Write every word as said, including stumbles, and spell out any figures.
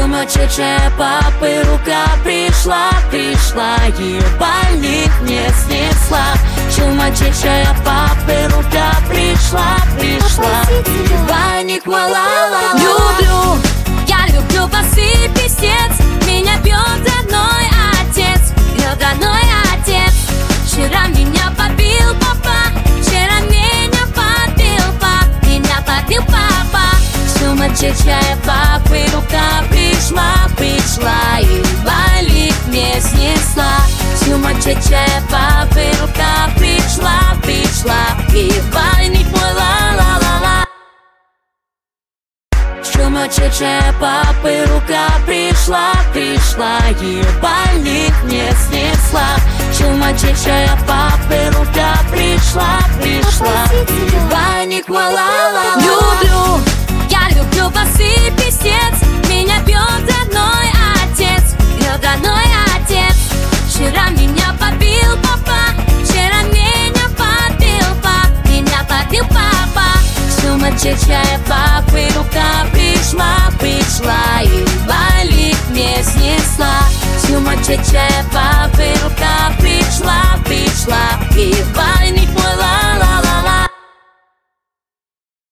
Сумасшедшая папы рука пришла, пришла, ебальник не снесла. Сумасшедшая папы рука пришла, пришла, ебальник вала-ла-ла. Люблю, я люблю вас и пиздец. Меня бьет родной отец, бьет родной отец. Вчера меня побил папа, вчера меня побил папа, меня побил папа. Сумасшедшая папы рука пришла, пришла, ебальник не снесла. Сумасшедшая папы рука пришла, пришла, ебальник мой ла-ла-ла-ла. Сумасшедшая папы рука пришла, пришла, ебальник не снесла. Сумасшедшая папы рука пришла, пришла, ебальник мой ла-ла-ла. Люблю, я люблю вас и пиздец.